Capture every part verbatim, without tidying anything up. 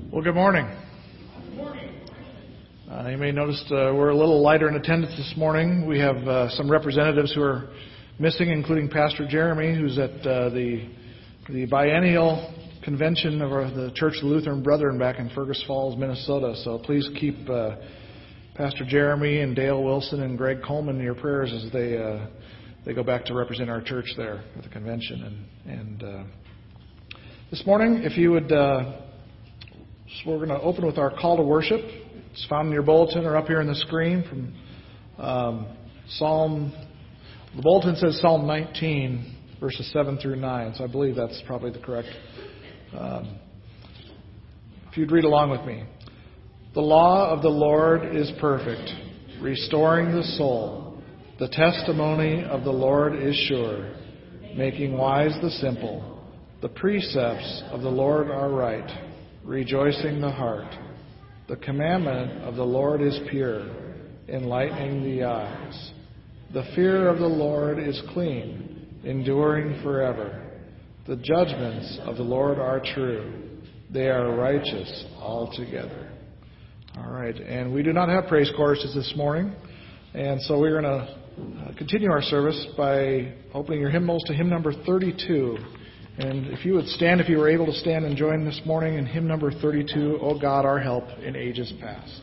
Well, good morning. Good morning. Uh, you may notice uh, we're a little lighter in attendance this morning. We have uh, some representatives who are missing, including Pastor Jeremy, who's at uh, the the biennial convention of our, the Church of the Lutheran Brethren back in Fergus Falls, Minnesota. So please keep uh, Pastor Jeremy and Dale Wilson and Greg Coleman in your prayers as they uh, they go back to represent our church there at the convention. And, and uh, this morning, if you would. Uh, So we're going to open with our call to worship. It's found in your bulletin or up here on the screen from um, Psalm. The bulletin says Psalm nineteen, verses seven through nine. So I believe that's probably the correct. Um, if you'd read along with me. The law of the Lord is perfect, restoring the soul. The testimony of the Lord is sure, making wise the simple. The precepts of the Lord are right, rejoicing the heart. The commandment of the Lord is pure, enlightening the eyes. The fear of the Lord is clean, enduring forever. The judgments of the Lord are true. They are righteous altogether. All right, and we do not have praise choruses this morning, and so we're going to continue our service by opening your hymnals to hymn number thirty-two. And if you would stand, if you were able to stand and join this morning in hymn number thirty-two, O God, our help in ages past.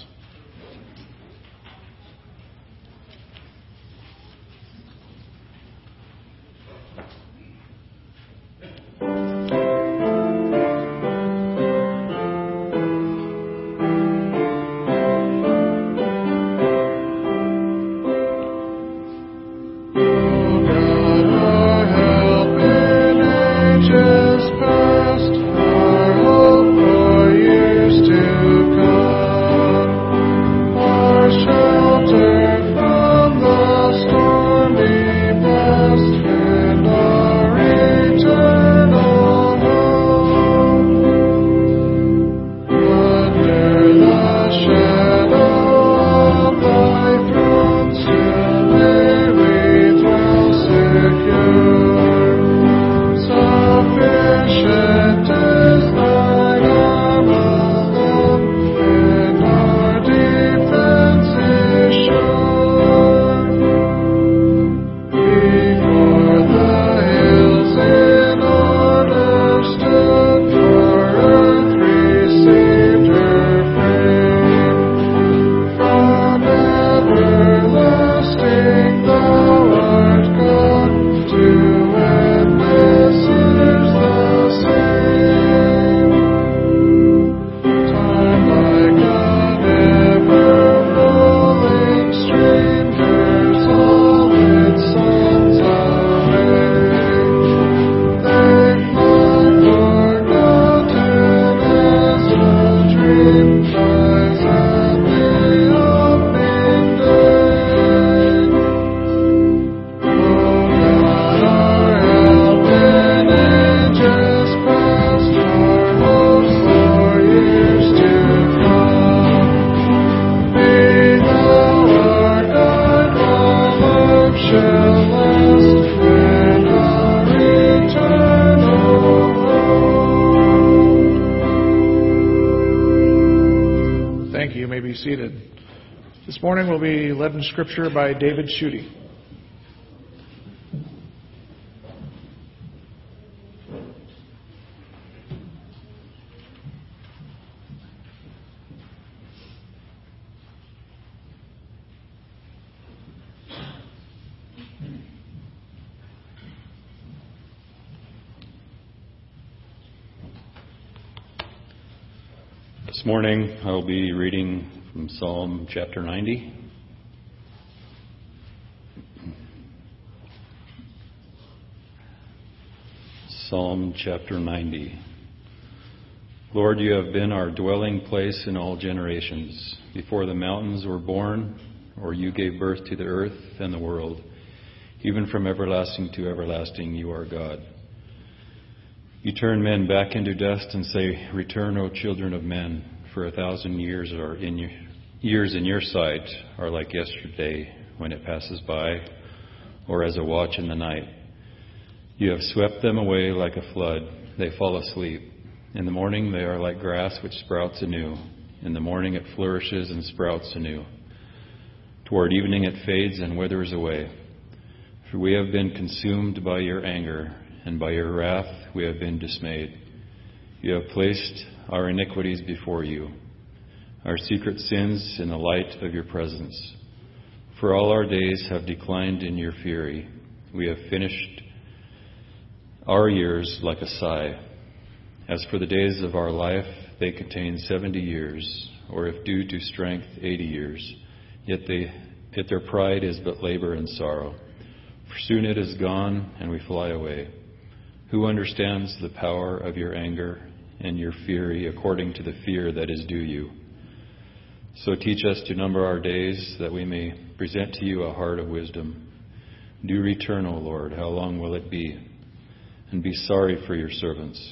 This morning we'll be led in Scripture by David Schutte. This morning I'll be reading from Psalm chapter ninety. Psalm chapter ninety. Lord, you have been our dwelling place in all generations. Before the mountains were born, or you gave birth to the earth and the world, even from everlasting to everlasting, you are God. You turn men back into dust and say, "Return, O children of men, for a thousand years are in your, years in your sight are like yesterday when it passes by, or as a watch in the night. You have swept them away like a flood. They fall asleep. In the morning they are like grass which sprouts anew. In the morning it flourishes and sprouts anew. Toward evening it fades and withers away. For we have been consumed by your anger, and by your wrath we have been dismayed. You have placed our iniquities before you, our secret sins in the light of your presence. For all our days have declined in your fury. We have finished our years like a sigh. As for the days of our life, they contain seventy years, or if due to strength, eighty years. Yet they, yet their pride is but labor and sorrow. For soon it is gone, and we fly away. Who understands the power of your anger and your fury according to the fear that is due you? So teach us to number our days, that we may present to you a heart of wisdom. Do return, O Lord, how long will it be? And be sorry for your servants.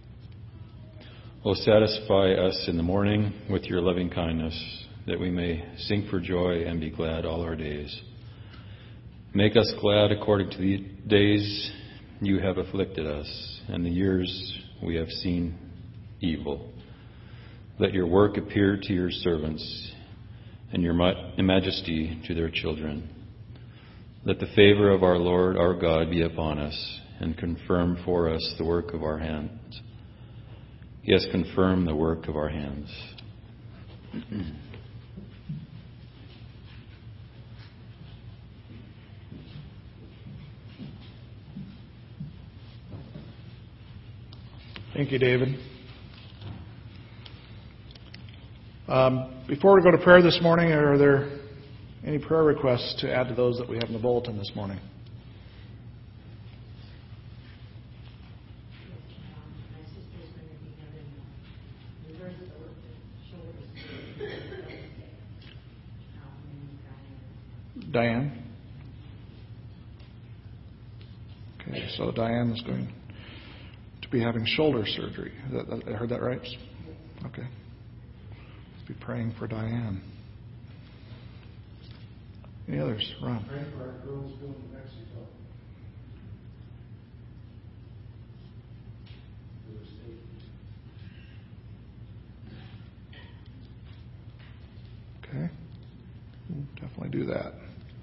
O satisfy us in the morning with your loving kindness, that we may sing for joy and be glad all our days. Make us glad according to the days you have afflicted us, and the years we have seen evil. Let your work appear to your servants, and your majesty to their children. Let the favor of our Lord our God be upon us, and confirm for us the work of our hands. Yes, confirm the work of our hands. Thank you, David. Um, before we go to prayer this morning, are there any prayer requests to add to those that we have in the bulletin this morning? Diane? Okay, so Diane is going to be having shoulder surgery. Is that, I heard that right? Okay. Let's be praying for Diane. Any others? Ron? Praying for our girls going to Mexico. Okay. We'll definitely do that.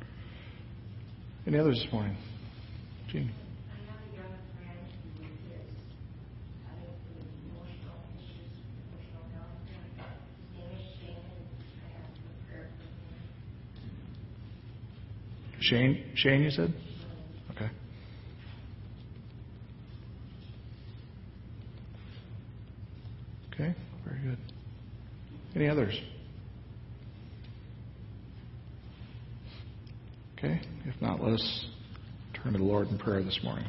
Any others this morning? Jean? I have a young friend who is having some emotional issues, emotional health. His name is Shane, and I ask for prayer for him. Shane? Shane, you said? Okay. Okay, very good. Any others? Okay, if not, let us turn to the Lord in prayer this morning.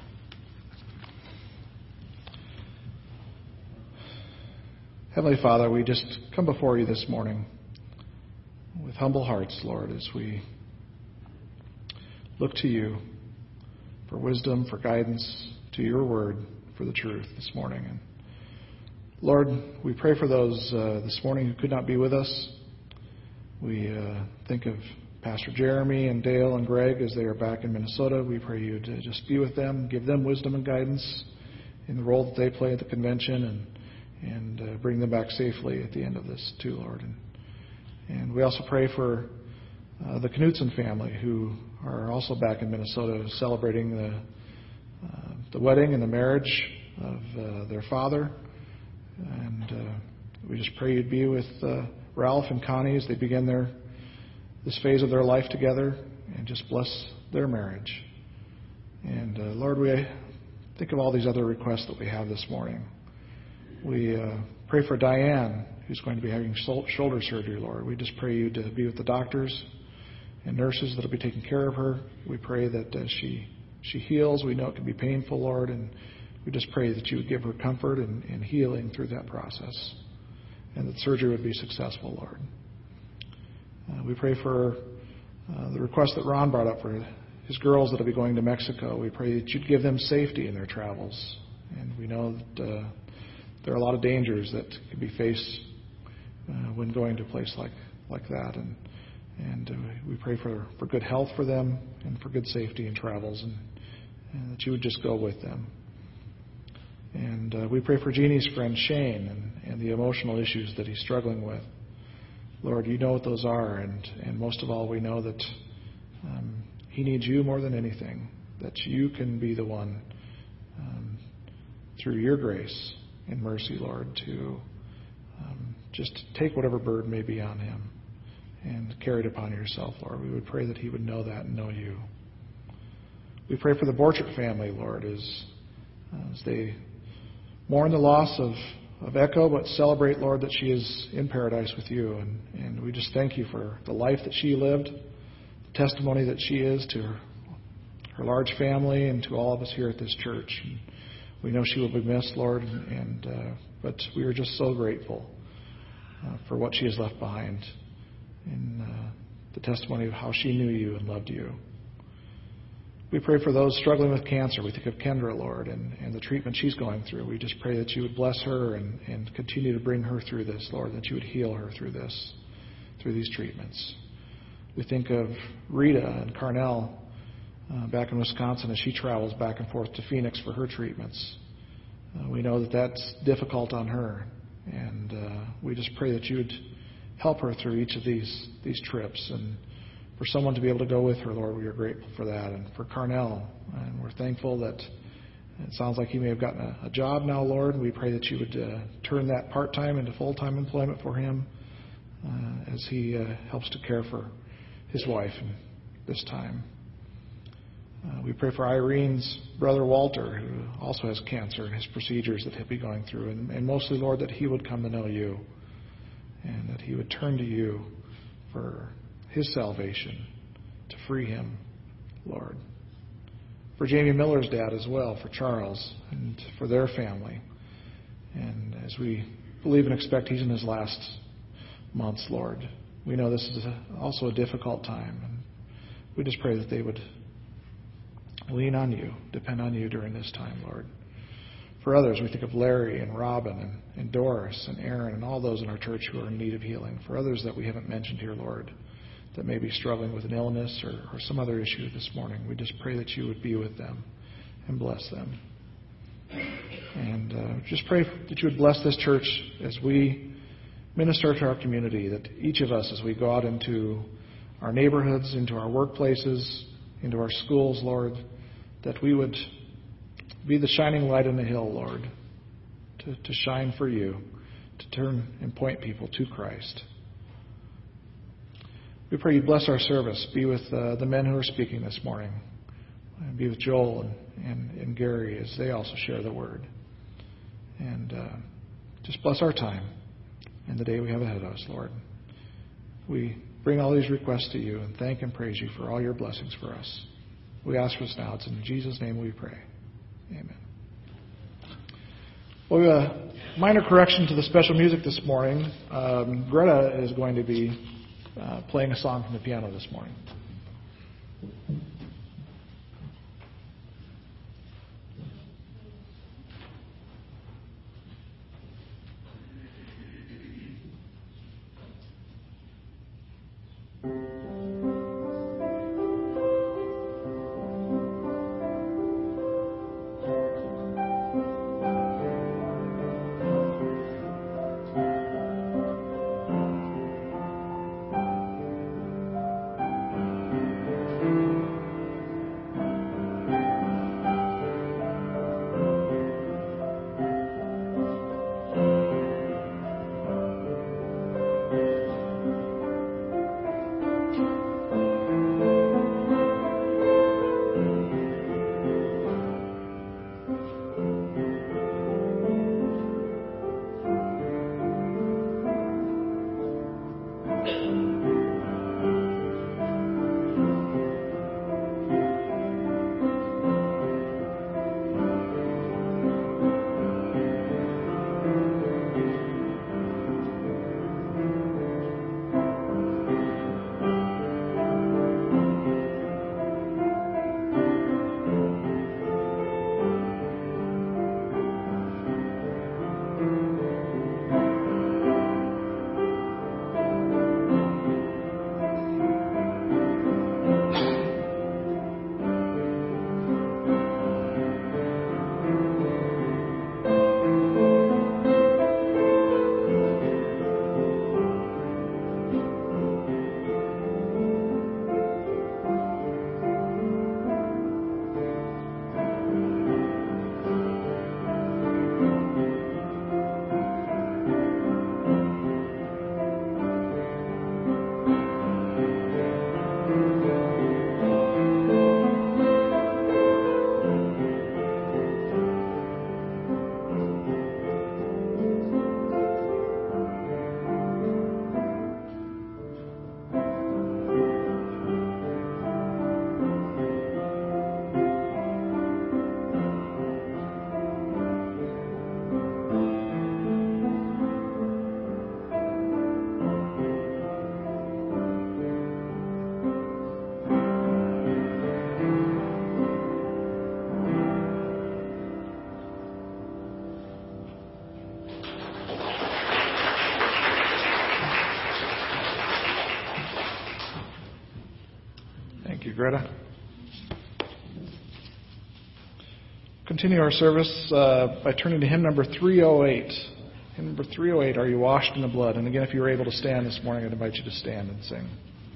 Heavenly Father, we just come before you this morning with humble hearts, Lord, as we look to you for wisdom, for guidance, to your word, for the truth this morning. And Lord, we pray for those uh, this morning who could not be with us. We uh, think of Pastor Jeremy and Dale and Greg as they are back in Minnesota. We pray you to just be with them, give them wisdom and guidance in the role that they play at the convention, and and uh, bring them back safely at the end of this too, Lord. And, and we also pray for uh, the Knutson family, who are also back in Minnesota celebrating the uh, the wedding and the marriage of uh, their father. And uh, we just pray you'd be with uh, Ralph and Connie as they begin their this phase of their life together, and just bless their marriage. And uh, Lord, we think of all these other requests that we have this morning. We uh, pray for Diane, who's going to be having shoulder surgery, Lord. We just pray you to be with the doctors and nurses that will be taking care of her. We pray that uh, she she heals. We know it can be painful, Lord, and we just pray that you would give her comfort and, and healing through that process, and that surgery would be successful, Lord. Uh, we pray for uh, the request that Ron brought up for his girls that will be going to Mexico. We pray that you'd give them safety in their travels. And we know that uh, there are a lot of dangers that can be faced uh, when going to a place like, like that. And and uh, we pray for, for good health for them and for good safety in travels, and, and that you would just go with them. And uh, we pray for Jeannie's friend Shane and, and the emotional issues that he's struggling with. Lord, you know what those are, and, and most of all, we know that um, he needs you more than anything, that you can be the one, um, through your grace and mercy, Lord, to um, just take whatever burden may be on him and carry it upon yourself, Lord. We would pray that he would know that and know you. We pray for the Borchert family, Lord, as, as they mourn the loss of, of Echo, but celebrate, Lord, that she is in paradise with you. And, and we just thank you for the life that she lived, the testimony that she is to her, her large family and to all of us here at this church. And we know she will be missed, Lord, and, and uh, but we are just so grateful uh, for what she has left behind in uh, the testimony of how she knew you and loved you. We pray for those struggling with cancer. We think of Kendra, Lord, and, and the treatment she's going through. We just pray that you would bless her and, and continue to bring her through this, Lord, that you would heal her through this, through these treatments. We think of Rita and Carnell uh, back in Wisconsin as she travels back and forth to Phoenix for her treatments. Uh, we know that that's difficult on her, and uh, we just pray that you would help her through each of these these trips. And for someone to be able to go with her, Lord, we are grateful for that. And for Carnell, and we're thankful that it sounds like he may have gotten a, a job now, Lord. We pray that you would uh, turn that part-time into full-time employment for him uh, as he uh, helps to care for his wife in this time. Uh, we pray for Irene's brother Walter, who also has cancer, and his procedures that he'll be going through. And, and mostly, Lord, that he would come to know you and that he would turn to you for his salvation, to free him, Lord. For Jamie Miller's dad as well, for Charles, and for their family. And as we believe and expect he's in his last months, Lord, we know this is a, also a difficult time. And we just pray that they would lean on you, depend on you during this time, Lord. For others, we think of Larry and Robin and, and Doris and Aaron and all those in our church who are in need of healing. For others that we haven't mentioned here, Lord, that may be struggling with an illness or, or some other issue this morning, we just pray that you would be with them and bless them. And uh, just pray that you would bless this church as we minister to our community, that each of us, as we go out into our neighborhoods, into our workplaces, into our schools, Lord, that we would be the shining light on the hill, Lord, to, to shine for you, to turn and point people to Christ. We pray you bless our service. Be with uh, the men who are speaking this morning. And be with Joel and, and, and Gary as they also share the word. And uh, just bless our time and the day we have ahead of us, Lord. We bring all these requests to you and thank and praise you for all your blessings for us. We ask for this now. It's in Jesus' name we pray. Amen. Well, a minor correction to the special music this morning. Um, Greta is going to be Uh, playing a song from the piano this morning. Greta. Continue our service uh, by turning to hymn number three oh eight. Hymn number three oh eight, Are You Washed in the Blood? And again, if you were able to stand this morning, I'd invite you to stand and sing.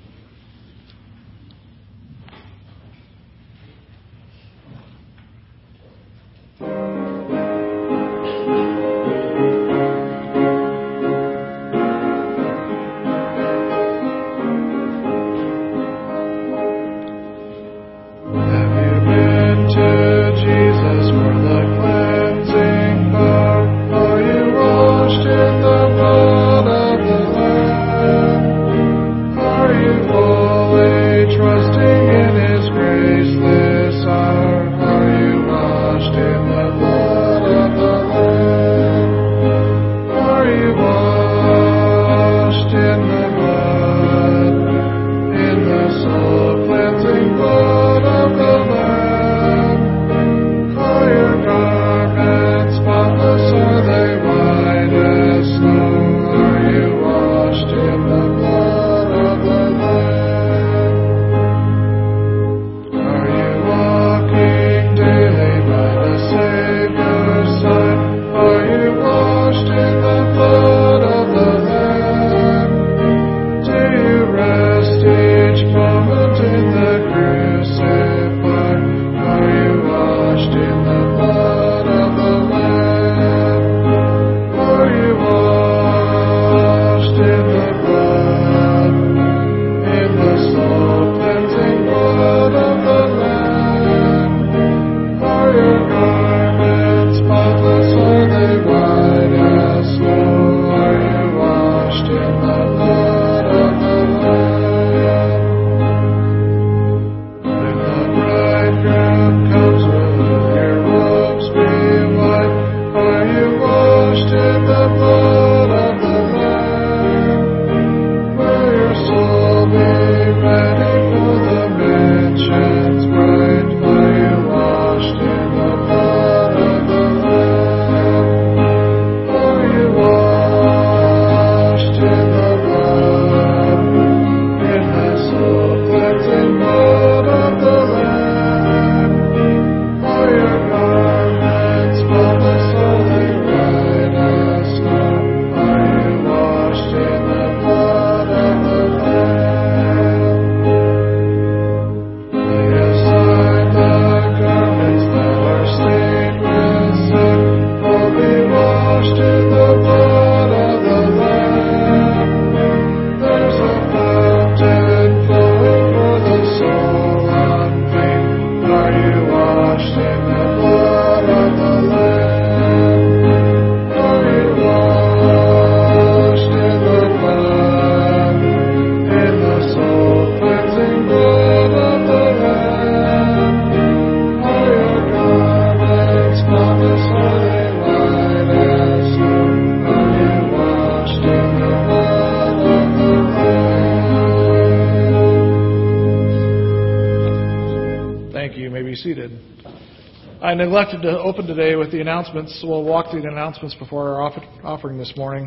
I neglected to open today with the announcements. So we'll walk through the announcements before our offer, offering this morning.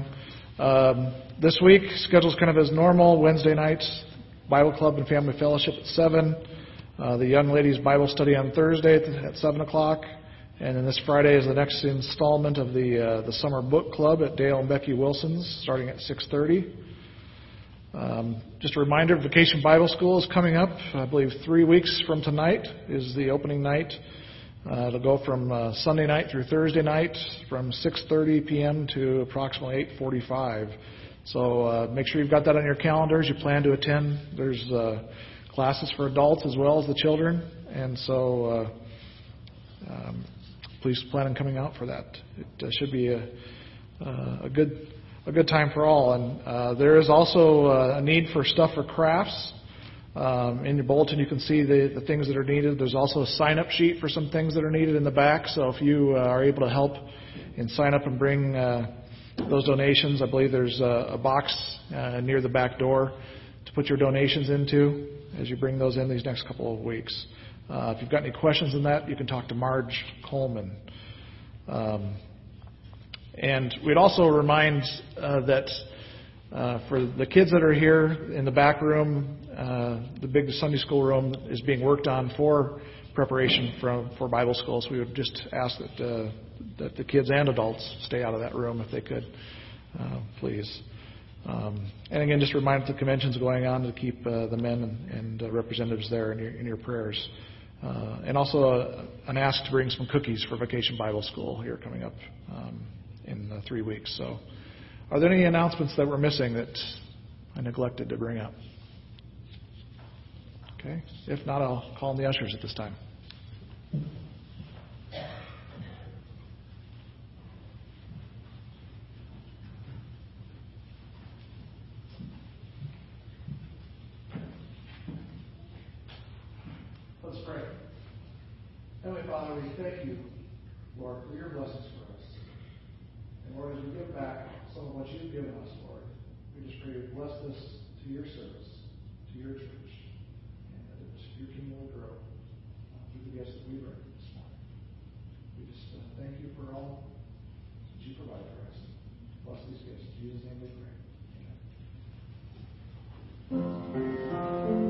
Um, this week, schedule's kind of as normal. Wednesday nights, Bible Club and Family Fellowship at seven. Uh, the Young Ladies Bible Study on Thursday at, at seven o'clock. And then this Friday is the next installment of the uh, the Summer Book Club at Dale and Becky Wilson's, starting at six thirty. Um, just a reminder, Vacation Bible School is coming up. I believe three weeks from tonight is the opening night. Uh, it'll go from uh, Sunday night through Thursday night from six thirty p.m. to approximately eight forty-five. So uh, make sure you've got that on your calendars. You plan to attend. There's uh, classes for adults as well as the children. And so uh, um, please plan on coming out for that. It uh, should be a, uh, a good a good time for all. And uh, there is also uh, a need for stuff for crafts. Um, in your bulletin, you can see the, the things that are needed. There's also a sign-up sheet for some things that are needed in the back. So if you uh, are able to help and sign up and bring uh, those donations, I believe there's a, a box uh, near the back door to put your donations into as you bring those in these next couple of weeks. Uh, if you've got any questions on that, you can talk to Marge Coleman. Um, and we'd also remind uh, that Uh, for the kids that are here in the back room, uh, the big Sunday school room is being worked on for preparation for, for Bible school. So we would just ask that uh, that the kids and adults stay out of that room if they could, uh, please. Um, and again, just remind that the convention's going on to keep uh, the men and, and uh, representatives there in your, in your prayers. Uh, and also a, an ask to bring some cookies for Vacation Bible School here coming up um, in uh, three weeks. So, are there any announcements that we're missing that I neglected to bring up? Okay. If not, I'll call on the ushers at this time. Let's pray. Heavenly Father, we thank you, Lord, for your blessings for us. And Lord, as we give back some of what you've given us, Lord, we just pray you bless this to your service, to your church, and that your kingdom will grow uh, through the gifts that we bring this morning. We just uh, thank you for all that you provide for us. Bless these gifts. In Jesus' name we pray. Amen.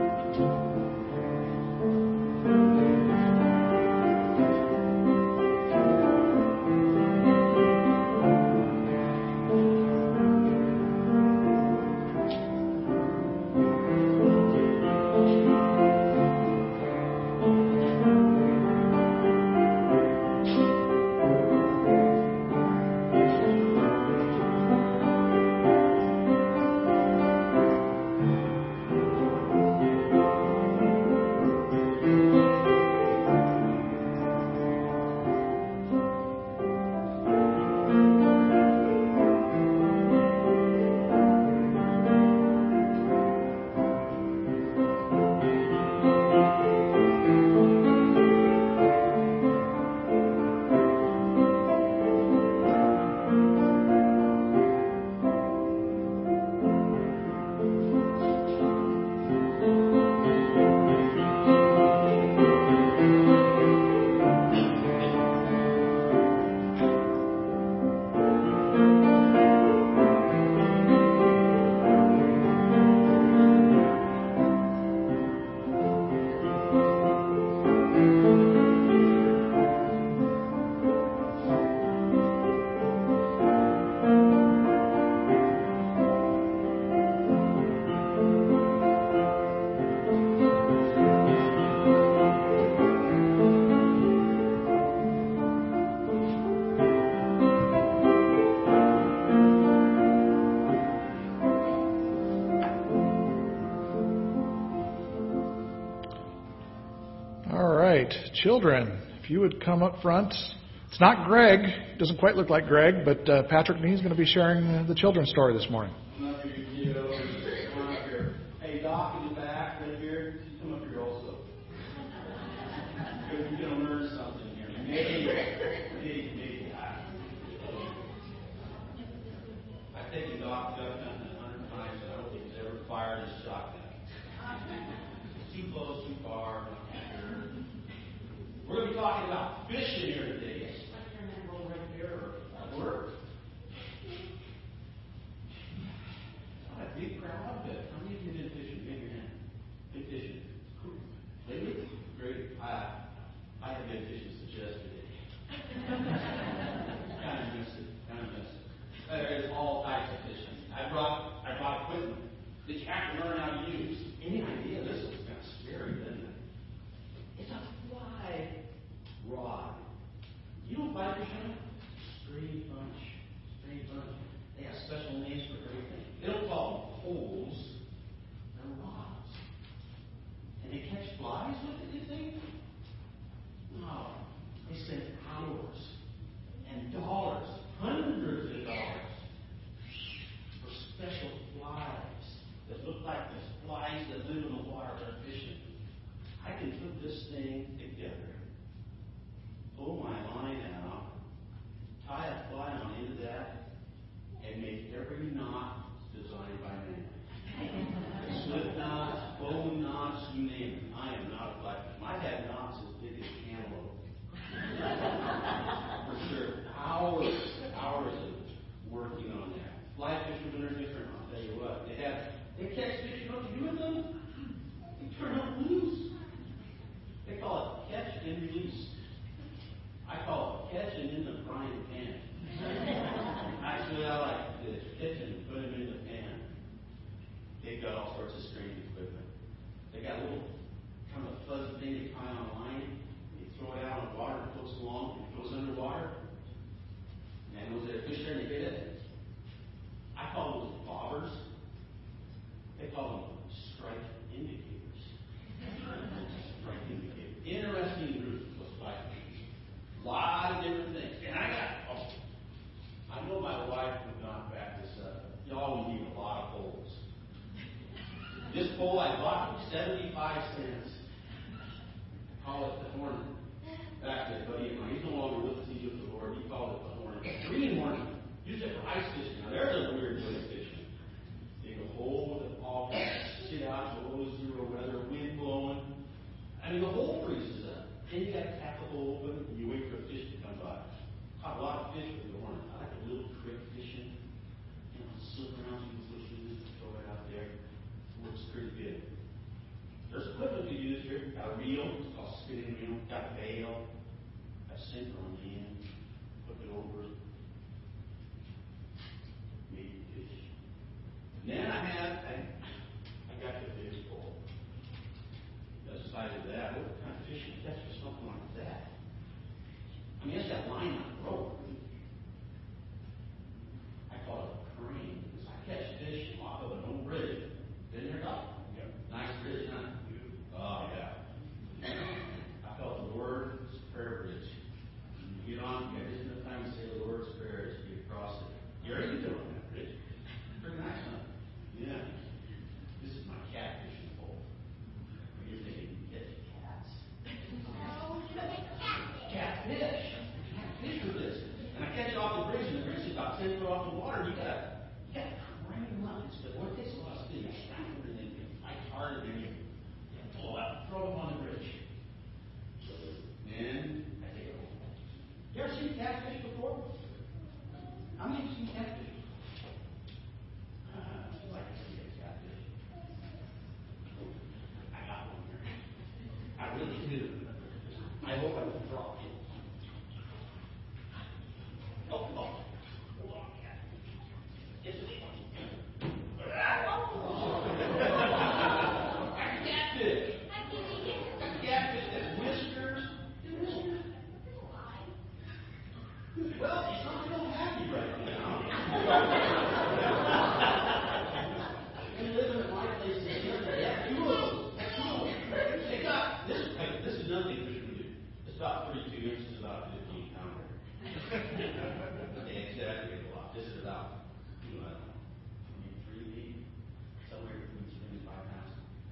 Children, if you would come up front. It's not Greg. It doesn't quite look like Greg, but uh, Patrick Nee's going to be sharing uh, the children's story this morning. Come up here, you kiddo. Come up here. Hey, Doc in the back, right here. Come up here also. You're going to learn something here. Maybe, maybe, maybe. I, I've taken Doc shotgun a hundred times, and I don't think he's ever fired his shotgun. Too close, too far. We're going to be talking about fishing here today. Yes, my friend that roll right there or work. Not a big crowd, but how many of you been fishing? Maybe your hand. Been fishing. Cool. Lately? Great. I, I have been fishing since yesterday. kind of miss it. Kind of miss it. There's all types of fishing. I brought, I brought equipment that you have to learn how to use. Any idea? This is kind of scary, isn't it? It's a fly rod. You don't buy fish on it? Strange bunch. Strange bunch. They have special names for everything. They don't call them poles. They're rods. And they catch flies with it, you think? No. They spend hours and dollars, hundreds of dollars, for special flies that look like the flies that live in the water that are fishing. I can put this thing together, pull my line out, tie a fly on into that, and make every knot designed by man. Slip knots, bone knots, you name it. I am not a fly fisherman. I've had knots as big as cantaloupe. For sure. Hours, hours of working on that. Fly fishermen are different. they've got all sorts of strange equipment. They got a little kind of fuzzy thing they tie on a line. You throw it out on the water, it floats along, and it goes underwater. And was there a fish there and they hit it? I call those bobbers. They call them strike indicators. Strike indicators. Interesting group, those fly fishers. A lot of different things. And I got, oh, I know my wife would not back this up. Y'all, we need a lot of poles. This pole I bought for seventy-five cents. Call it the Hornet. Back to a buddy of mine. He's no longer with us. He's with the Lord. He called it the Hornet. Green Hornet. Used it for ice fishing. Now, there's a weird way of fishing. Dig a hole with a paw, sit out, below zero weather, wind blowing. I mean, the hole freezes up. Then you got to tap the hole open and you wait for a fish to come by. Caught a lot of fish with the Hornet. I like a little creek fishing. You know, slip around through these little shoes and throw it out there. It works pretty good. There's equipment we use here. Got a reel. It's called a spinning reel. Got a bail. Got a sinker on the end. Hook it over. Maybe fish. And then I had, I, I got the big pole. The size of that. What kind of fish is that for something like that? I mean, it's that line on the rope. I call it a crane because I catch fish off of an old bridge. Been there, Doc? Yep. Nice bridge, huh? Oh, yeah. I felt the Lord's Prayer Bridge. You get on, you got just enough time to say the Lord's Prayer as you get across it. You already been on that bridge. Pretty nice, huh? Yeah. This is my catfishing pole. You're thinking, you catch cats. No, you don't make catfish. Catfish. Catfish with this. And I catch it off the bridge, and the bridge is about ten foot off the water. You gotta, you gotta crank them up. It's the Lord takes a lot of speed. You crank them, and then you fight hard, and then you pull out, throw them on the bridge. Then I take it home. You ever seen catfish before? How many have seen catfish? Uh, I'd like to see a catfish. I got one here. I really do. I hope I don't drop it. Oh, oh. Hold on, cat. It's a big one. That's a catfish. That's a catfish that's whiskers. Whiskers. Well, he's not real happy right now. We live in my place in here. They have two of them. Two of them. They got this. This is nothing fish would do. It's about thirty-two inches, about fifteen pounder. They exaggerate a lot. This is about, you know, I don't know, maybe three feet, somewhere between three and five pounds.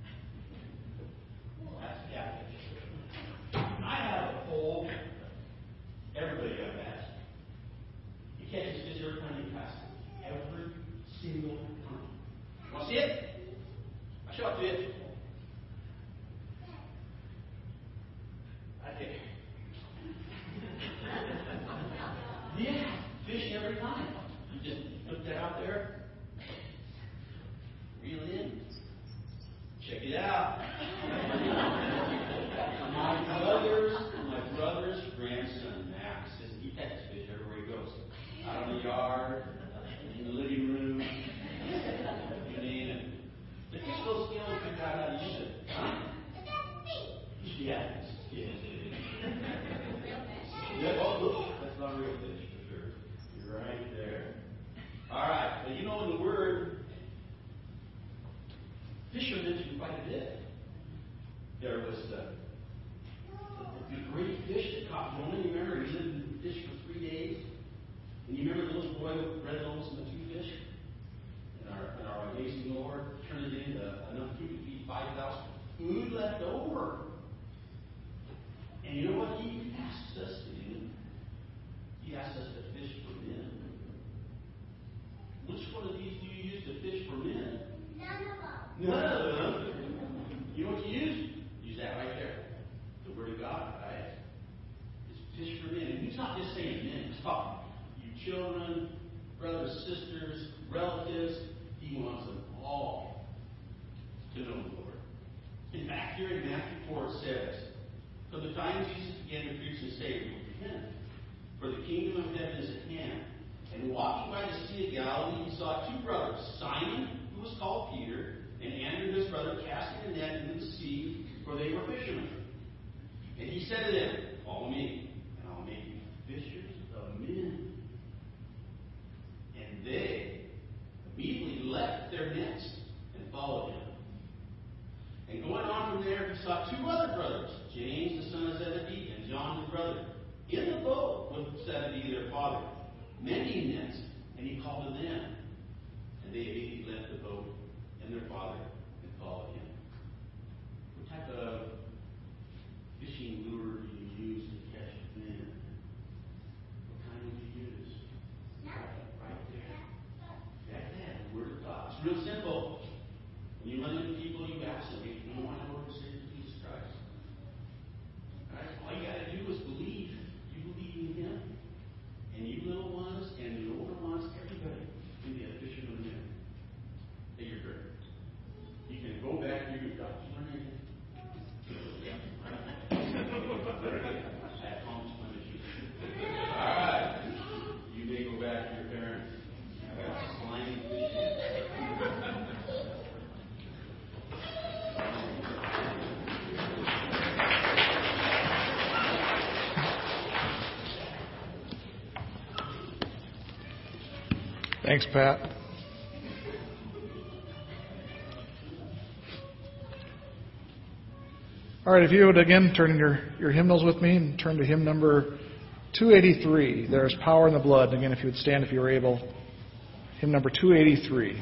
That's a catfish. I have a pole. Everybody got that. You catch this fish every time you cast it. Every single time. Want to see it? I'll show it to you. Right there. Yeah, fish every time. You just put that out there, reel it in, check it out. my brother's, my brother's grandson, Max, says he catches fish everywhere he goes. Out on the yard, in the living room, you name it. The fish will skill and figure out how to use it. Huh? Yeah. Yeah. Yeah, oh, look, that's not real fish for sure. You're right there. All right, but you know in the Word, fish are mentioned quite a bit. There was the, the great fish that caught Jonah. You remember he lived in the fish for three days? And you remember the little boy with bread loaves and the two fish? And our, and our amazing Lord turned it into enough food to feed five thousand. Food left over. And you know what he asks us to do? He asks us to fish for men. Which one of these do you use to fish for men? None of them. None of them. You know what you use? Use that right there. The Word of God, right? It's fish for men. And he's not just saying men. He's talking you children, brothers, sisters, relatives. He wants them all to know the Lord. In fact, here in Matthew four it says, from the time Jesus began to preach and say, repent, for the kingdom of heaven is at hand. And walking by the Sea of Galilee, he saw two brothers, Simon, who was called Peter, He said to them, follow me, and I'll make you fishers of men. And they immediately left their nets and followed him. And going on from there, he saw two other brothers, James the son of Zebedee and John his brother, in the boat with Zebedee their father, mending nets. And he called to them. And they immediately left the boat and their father and followed him. What type of fishing lure do you use to catch men? What kind would you use? Right, right there. Like that, the Word of God. It's real simple. When you run into people, you ask them, you know, I know Lord and Savior Jesus Christ. All right? All you got to do is believe. You believe in Him. And you little ones and the older ones, everybody can be a fisherman of men. Hey, you're great. You can go back to your God. You learn anything? Yeah. I promise my issue. All right. You may go back to your parents. Slimy fishing. Thanks, Pat. All right, if you would again turn in your, your hymnals with me and turn to hymn number two eighty-three. There is power in the blood. Again, if you would stand if you were able. Hymn number two eighty-three.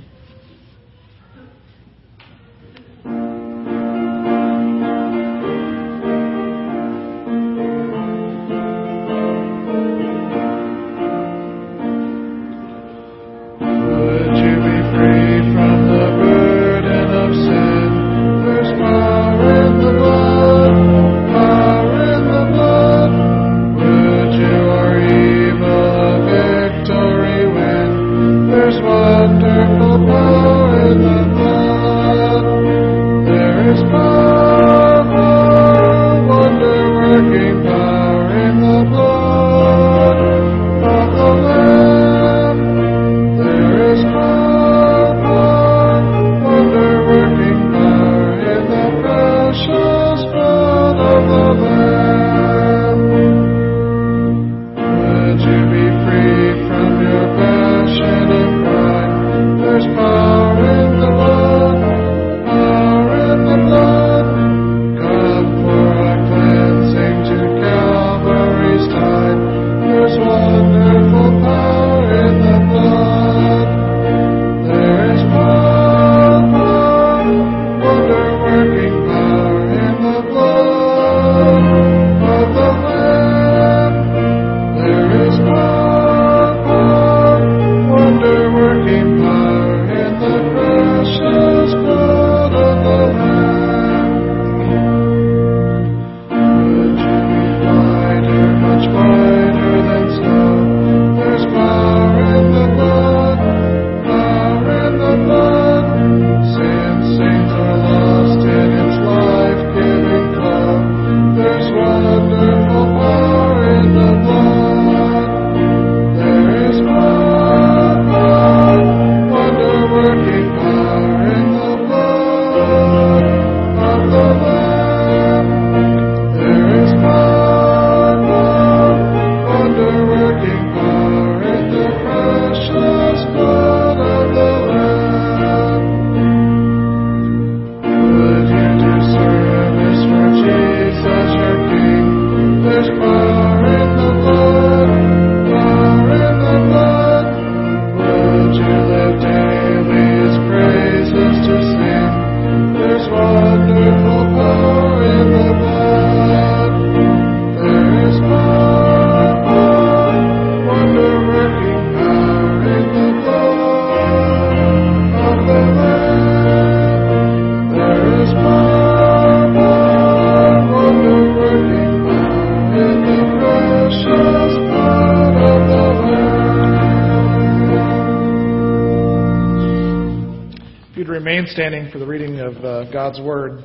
Standing for the reading of uh, God's Word.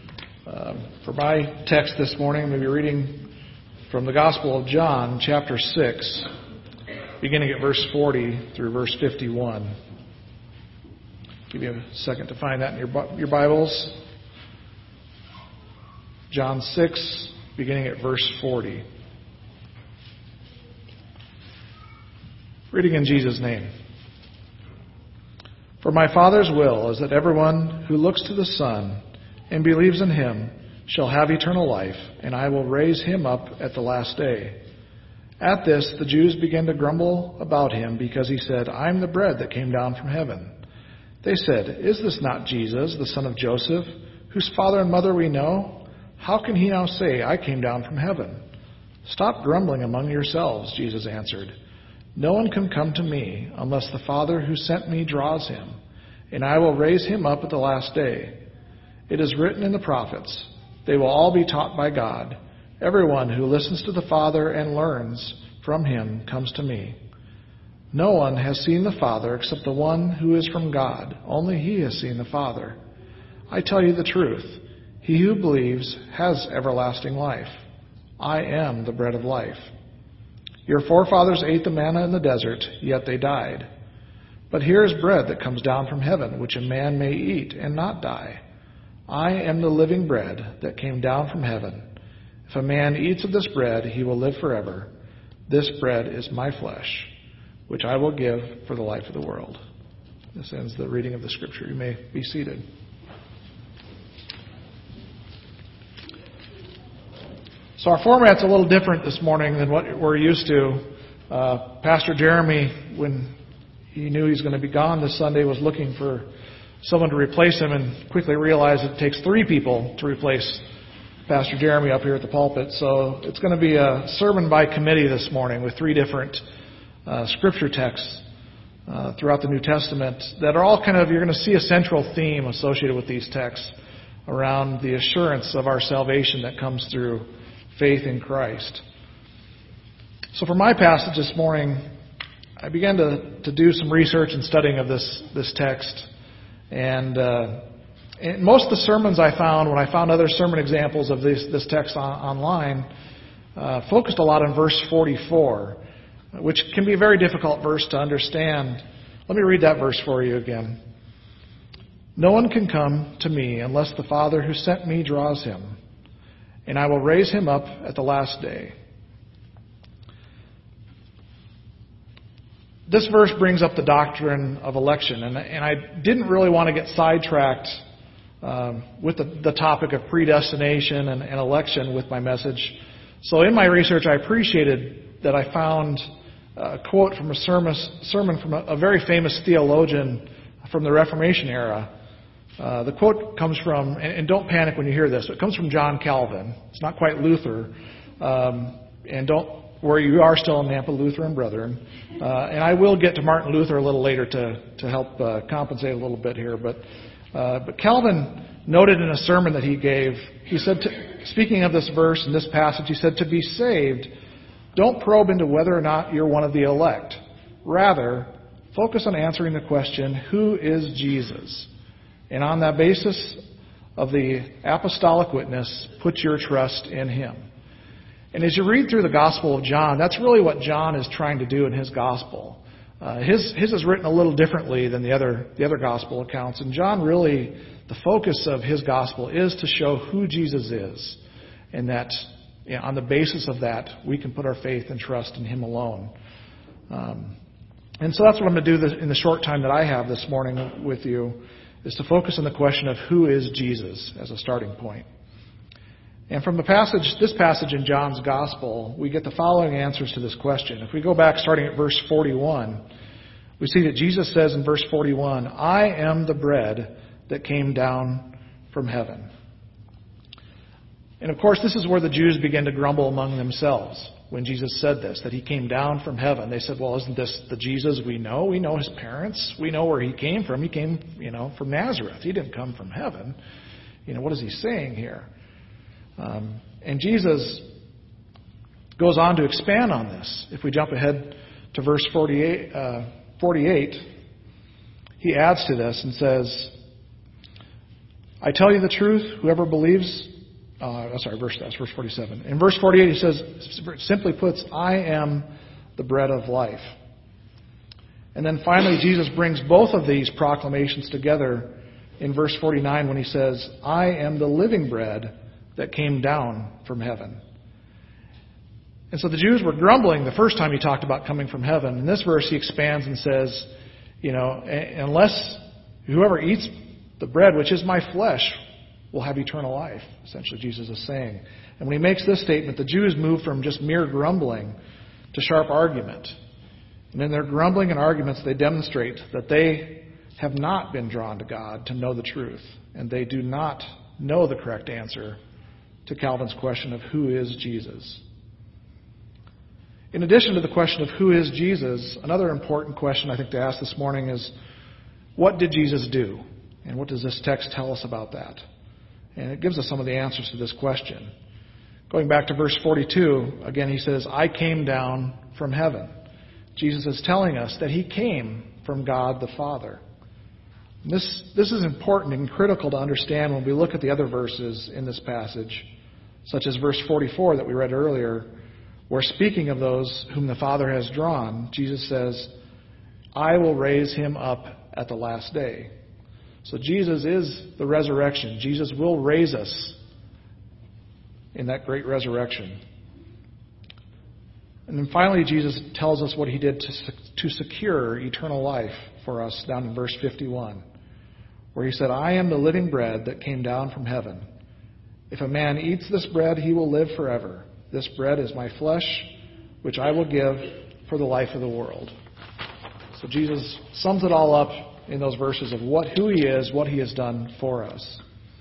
Uh, for my text this morning, I'm going to be reading from the Gospel of John, chapter six, beginning at verse forty through verse fifty-one. I'll give you a second to find that in your, your Bibles. John six, beginning at verse forty. Reading in Jesus' name. For my Father's will is that everyone who looks to the Son and believes in him shall have eternal life, and I will raise him up at the last day. At this, the Jews began to grumble about him because he said, I am the bread that came down from heaven. They said, Is this not Jesus, the son of Joseph, whose father and mother we know? How can he now say, I came down from heaven? Stop grumbling among yourselves, Jesus answered. No one can come to me unless the Father who sent me draws him, and I will raise him up at the last day. It is written in the prophets, they will all be taught by God. Everyone who listens to the Father and learns from him comes to me. No one has seen the Father except the one who is from God. Only he has seen the Father. I tell you the truth. He who believes has everlasting life. I am the bread of life. Your forefathers ate the manna in the desert, yet they died. But here is bread that comes down from heaven, which a man may eat and not die. I am the living bread that came down from heaven. If a man eats of this bread, he will live forever. This bread is my flesh, which I will give for the life of the world. This ends the reading of the Scripture. You may be seated. So our format's a little different this morning than what we're used to. Uh, Pastor Jeremy, when he knew he was going to be gone this Sunday, was looking for someone to replace him and quickly realized it takes three people to replace Pastor Jeremy up here at the pulpit. So it's going to be a sermon by committee this morning with three different uh, scripture texts uh, throughout the New Testament that are all kind of, you're going to see a central theme associated with these texts around the assurance of our salvation that comes through faith in Christ. So for my passage this morning, I began to, to do some research and studying of this, this text. And, uh, and most of the sermons I found, when I found other sermon examples of this, this text on, online, uh, focused a lot on verse forty-four, which can be a very difficult verse to understand. Let me read that verse for you again. No one can come to me unless the Father who sent me draws him, and I will raise him up at the last day. This verse brings up the doctrine of election, and, and I didn't really want to get sidetracked um, with the, the topic of predestination and, and election with my message. So in my research, I appreciated that I found a quote from a sermon, sermon from a, a very famous theologian from the Reformation era. Uh, the quote comes from, and, and don't panic when you hear this, it comes from John Calvin. It's not quite Luther. Um, and don't worry, you are still in Nampa Lutheran Brethren. Uh, and I will get to Martin Luther a little later to, to help uh, compensate a little bit here. But, uh, but Calvin noted in a sermon that he gave, he said, to, speaking of this verse and this passage, he said, to be saved, don't probe into whether or not you're one of the elect. Rather, focus on answering the question, who is Jesus? And on that basis of the apostolic witness, put your trust in him. And as you read through the Gospel of John, that's really what John is trying to do in his Gospel. Uh, his his is written a little differently than the other the other Gospel accounts. And John really, the focus of his Gospel is to show who Jesus is. And that, you know, on the basis of that, we can put our faith and trust in him alone. Um, and so that's what I'm going to do this, in the short time that I have this morning with you, is to focus on the question of who is Jesus as a starting point. And from the passage, this passage in John's Gospel, we get the following answers to this question. If we go back starting at verse forty-one, we see that Jesus says in verse forty-one, I am the bread that came down from heaven. And of course, this is where the Jews begin to grumble among themselves when Jesus said this, that he came down from heaven. They said, well, isn't this the Jesus we know? We know his parents. We know where he came from. He came, you know, from Nazareth. He didn't come from heaven. You know, what is he saying here? Um, and Jesus goes on to expand on this. If we jump ahead to verse forty-eight, uh, forty-eight, he adds to this and says, I tell you the truth, whoever believes... Uh, sorry, verse, that's verse forty-seven. In verse forty-eight, he says, simply puts, I am the bread of life. And then finally, Jesus brings both of these proclamations together in verse forty-nine when he says, I am the living bread that came down from heaven. And so the Jews were grumbling the first time he talked about coming from heaven. In this verse, he expands and says, you know, unless whoever eats the bread, which is my flesh, will have eternal life, essentially Jesus is saying. And when he makes this statement, the Jews move from just mere grumbling to sharp argument. And in their grumbling and arguments, they demonstrate that they have not been drawn to God to know the truth. And they do not know the correct answer to Calvin's question of who is Jesus. In addition to the question of who is Jesus, another important question I think to ask this morning is, what did Jesus do? And what does this text tell us about that? And it gives us some of the answers to this question. Going back to verse forty-two, again he says, I came down from heaven. Jesus is telling us that he came from God the Father. And this, this is important and critical to understand when we look at the other verses in this passage, such as verse forty-four that we read earlier, where speaking of those whom the Father has drawn, Jesus says, I will raise him up at the last day. So Jesus is the resurrection. Jesus will raise us in that great resurrection. And then finally, Jesus tells us what he did to, to secure eternal life for us down in verse fifty-one, where he said, I am the living bread that came down from heaven. If a man eats this bread, he will live forever. This bread is my flesh, which I will give for the life of the world. So Jesus sums it all up in those verses of what, who he is, what he has done for us.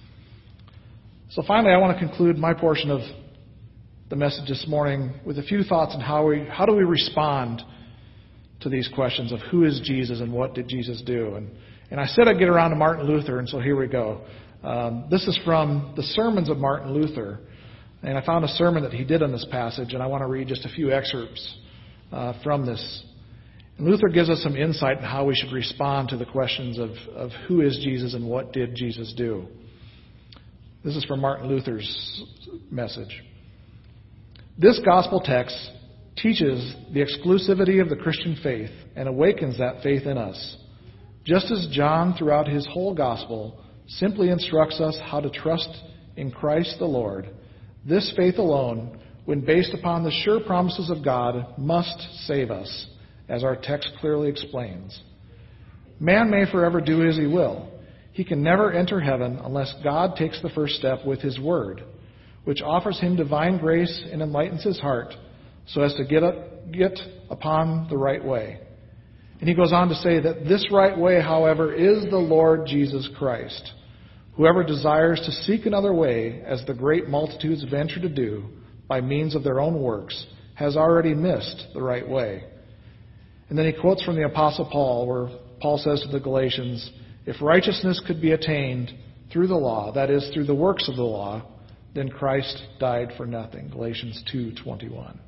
So finally, I want to conclude my portion of the message this morning with a few thoughts on how we, how do we respond to these questions of who is Jesus and what did Jesus do. And, and I said I'd get around to Martin Luther, and so here we go. Um, this is from the sermons of Martin Luther. And I found a sermon that he did on this passage, and I want to read just a few excerpts uh, from this. And Luther gives us some insight on how we should respond to the questions of, of who is Jesus and what did Jesus do. This is from Martin Luther's message. This gospel text teaches the exclusivity of the Christian faith and awakens that faith in us. Just as John, throughout his whole gospel, simply instructs us how to trust in Christ the Lord, this faith alone, when based upon the sure promises of God, must save us, as our text clearly explains. Man may forever do as he will. He can never enter heaven unless God takes the first step with his word, which offers him divine grace and enlightens his heart so as to get, up, get upon the right way. And he goes on to say that this right way, however, is the Lord Jesus Christ. Whoever desires to seek another way, as the great multitudes venture to do, by means of their own works, has already missed the right way. And then he quotes from the Apostle Paul, where Paul says to the Galatians, if righteousness could be attained through the law, that is, through the works of the law, then Christ died for nothing. Galatians two twenty-one.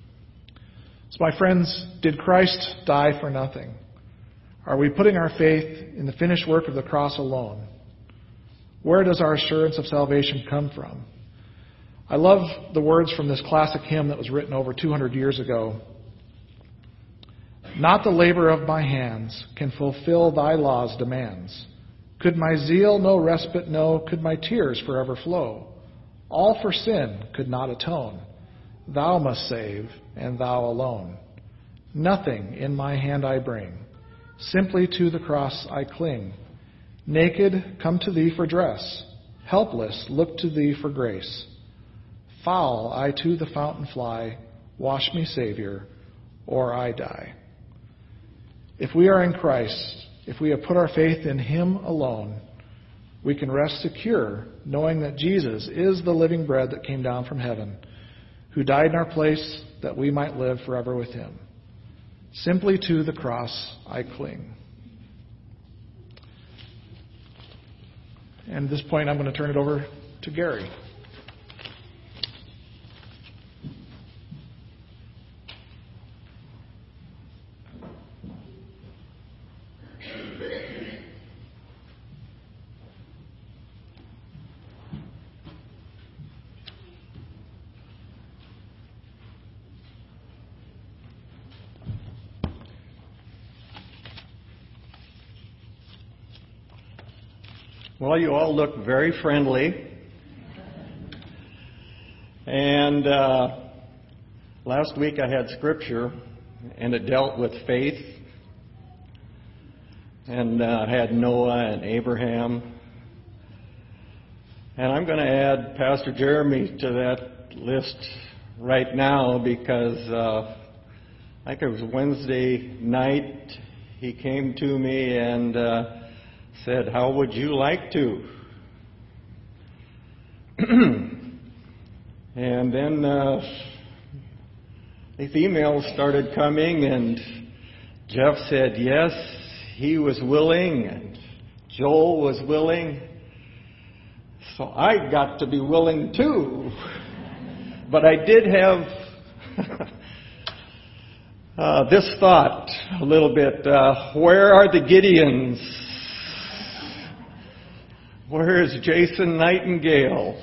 So my friends, did Christ die for nothing? Are we putting our faith in the finished work of the cross alone? Where does our assurance of salvation come from? I love the words from this classic hymn that was written over two hundred years ago. Not the labor of my hands can fulfill thy law's demands. Could my zeal no respite know? Could my tears forever flow? All for sin could not atone. Thou must save, and thou alone. Nothing in my hand I bring. Simply to the cross I cling. Naked, come to thee for dress. Helpless, look to thee for grace. Foul, I to the fountain fly. Wash me, Savior, or I die. If we are in Christ, if we have put our faith in him alone, we can rest secure, knowing that Jesus is the living bread that came down from heaven, who died in our place that we might live forever with him. Simply to the cross I cling. And at this point, I'm going to turn it over to Gary. Well, you all look very friendly. And uh, Last week I had scripture, and it dealt with faith, and uh, had Noah and Abraham. And I'm going to add Pastor Jeremy to that list right now because uh, I think it was Wednesday night he came to me and uh, said, "How would you like to?" And then uh, these emails started coming, and Jeff said yes, he was willing, and Joel was willing. So I got to be willing too. But I did have uh, this thought a little bit. Uh, where are the Gideons? Where is Jason Nightingale?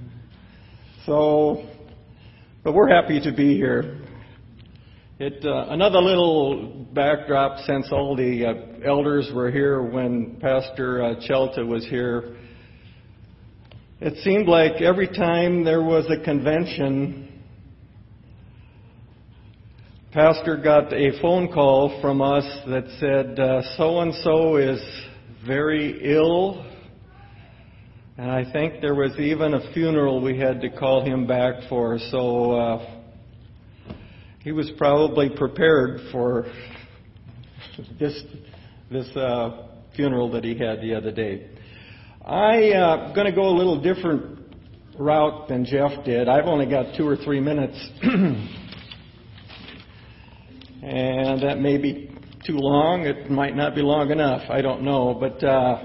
So, but we're happy to be here. It uh, another little backdrop, since all the uh, elders were here when Pastor uh, Chelta was here. It seemed like every time there was a convention, Pastor got a phone call from us that said, uh, so-and-so is very ill. And I think there was even a funeral we had to call him back for. So uh, he was probably prepared for this, this uh, funeral that he had the other day. I'm uh, going to go a little different route than Jeff did. I've only got two or three minutes. And that may be too long. It might not be long enough. I don't know. But uh,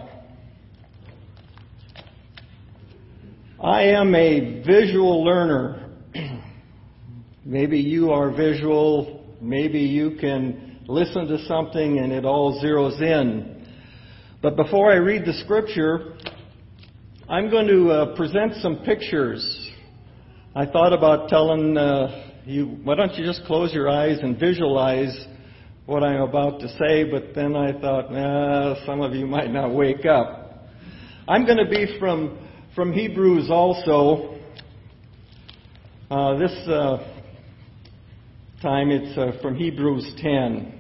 I am a visual learner. Maybe you are visual. Maybe you can listen to something and it all zeroes in. But before I read the scripture, I'm going to uh, present some pictures. I thought about telling uh, you, why don't you just close your eyes and visualize what I'm about to say, but then I thought, nah, some of you might not wake up. I'm going to be from, from Hebrews also. Uh, this uh, time it's uh, from Hebrews ten.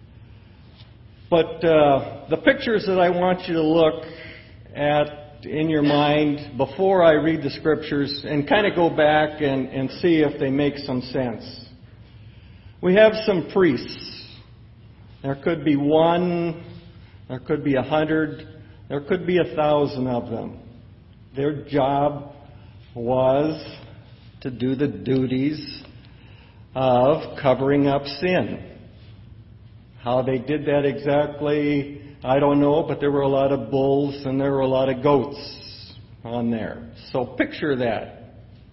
But uh, the pictures that I want you to look at in your mind before I read the scriptures and kind of go back and, and see if they make some sense. We have some priests. There could be one, there could be a hundred, there could be a thousand of them. Their job was to do the duties of covering up sin. How they did that exactly, I don't know, but there were a lot of bulls and there were a lot of goats on there. So picture that.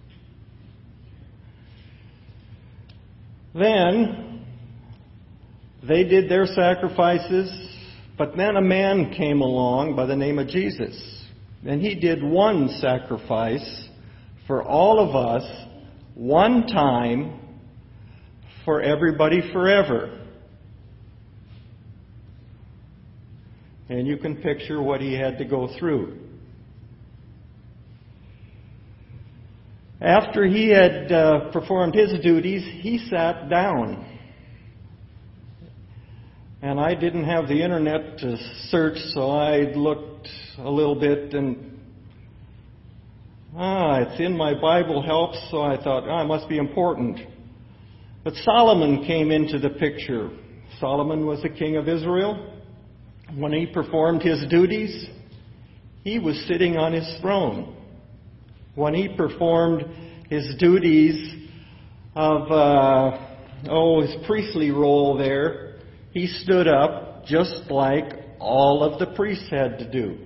Then they did their sacrifices, but then a man came along by the name of Jesus. And he did one sacrifice for all of us, one time, for everybody forever. And you can picture what he had to go through. After he had uh, performed his duties, he sat down. And I didn't have the internet to search, so I looked a little bit and, ah, it's in my Bible Helps, so I thought, ah, it must be important. But Solomon came into the picture. Solomon was the king of Israel. When he performed his duties, he was sitting on his throne. When he performed his duties of, uh, oh, his priestly role there, he stood up just like all of the priests had to do.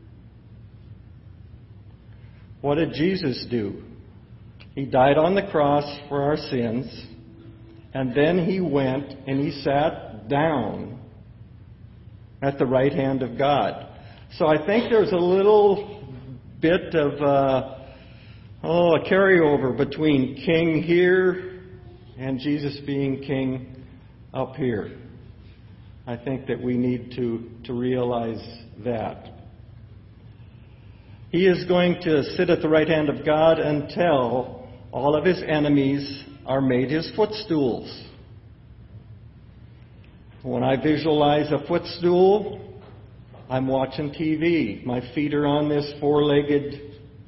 What did Jesus do? He died on the cross for our sins, and then he went and he sat down at the right hand of God. So I think there's a little bit of uh, oh, a carryover between king here and Jesus being king up here. I think that we need to, to realize that. He is going to sit at the right hand of God until all of his enemies are made his footstools. When I visualize a footstool, I'm watching T V. My feet are on this four-legged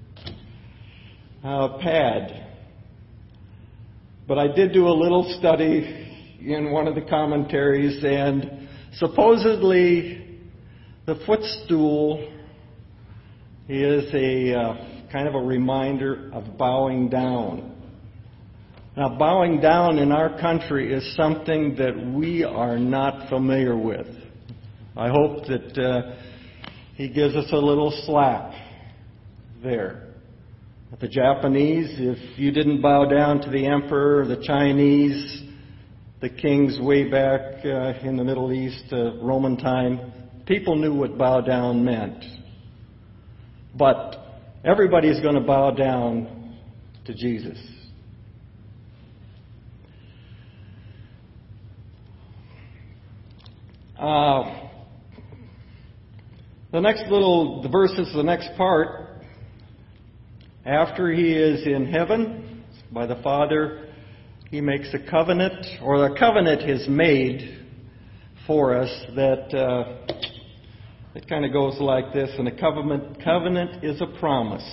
uh, pad. But I did do a little study in one of the commentaries, and supposedly the footstool is a uh, kind of a reminder of bowing down. Now, bowing down in our country is something that we are not familiar with. I hope that uh, he gives us a little slack there. The Japanese, if you didn't bow down to the emperor, the Chinese, the kings way back uh, in the Middle East, uh, Roman time, people knew what bow down meant. But everybody's going to bow down to Jesus. Uh, the next little, the verses, the next part, after he is in heaven by the Father, he makes a covenant, or the covenant is made for us that uh, it kind of goes like this. And a covenant, covenant is a promise.